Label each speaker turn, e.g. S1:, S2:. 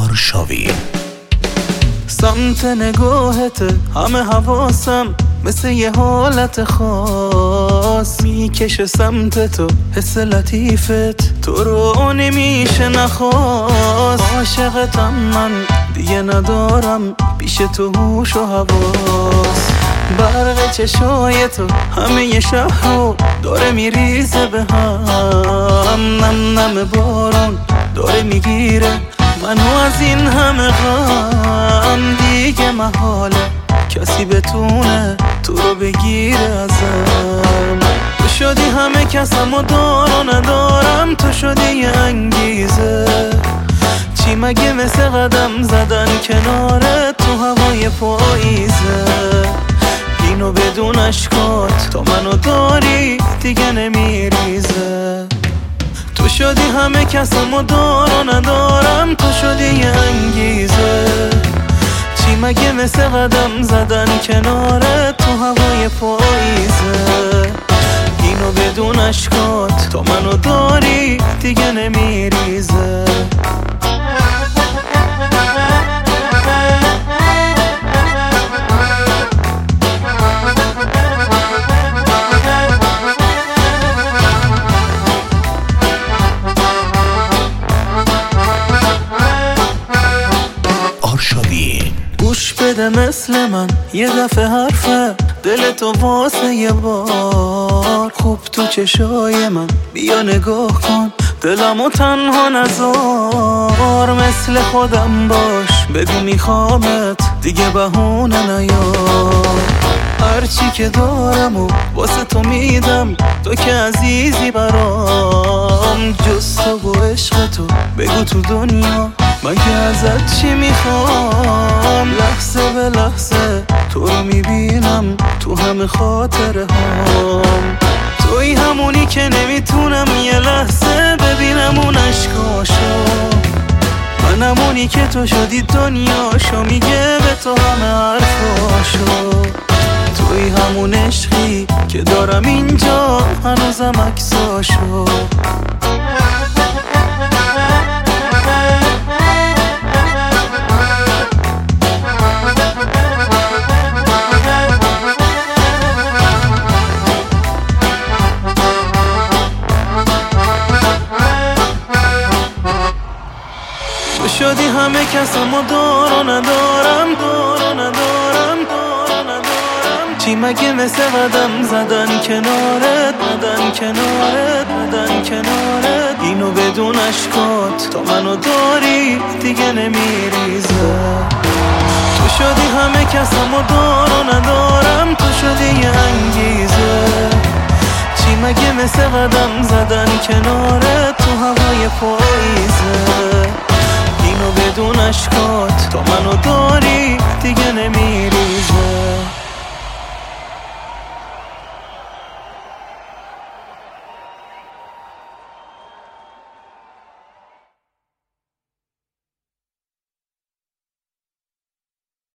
S1: آرشاوین.
S2: سمت نگاهت همه حواسم مثل یه حالت خاص میکشه سمت تو، حس لطیفت تو رو نمیشه نخواست. عاشقتم من دیگه ندارم پیش تو هوش و حواس. برق چشای تو همه یه شهر رو داره میریزه به هم. نم نم بارون داره میگیره منو از این همه غم. دیگه محاله کسی بتونه تو رو بگیره ازم. تو شدی همه کسم و دار و ندارم، تو شدی یه انگیزه. چی مگه مثل قدم زدن کنارت تو هوای پاییزه. اینو بدون اشکات تو منو داری دیگه نمیریزه. تو شدی همه کسم و دار و ندارم، تو شدی یه انگیزه. چی مگه مثل قدم زدن کنارت تو هوای پاییزه. اینو بدون اشکات تو منو داری دیگه نمیریزه. گوش بده مثل من یه دفعه حرفه دلتو واسه یه بار. خوب تو چشای من بیا نگاه کن دلمو تنها نذار. مثل خودم باش بگو میخوامت دیگه بهونه نیار. هرچی که دارم و واسه تو میدم تو که عزیزی برام. جز تو و عشق تو بگو تو دنیا مگه ازت چی میخوام. لحظه به لحظه تو رو میبینم تو همه خاطره هام. توی همونی که نمیتونم یه لحظه ببینم اون اشکاشو. من همونی که تو شدی دنیاشو میگه به تو همه حرفاشو. توی همون عشقی که دارم اینجا هنوزم عکساشو. تو شدی همه کسم و دار و ندارم. چی مگه مثل قدم زدن کنارت اینو بدون اشکات تو منو داری دیگه نمیریزه. تو شدی همه کسم و دار و ندارم، تو شدی یه انگیزه. چی مگه مثل قدم زدن کنارت تو هوای پاییزه. اینو بدون اشکات تو منو داری دیگه نمیریزه.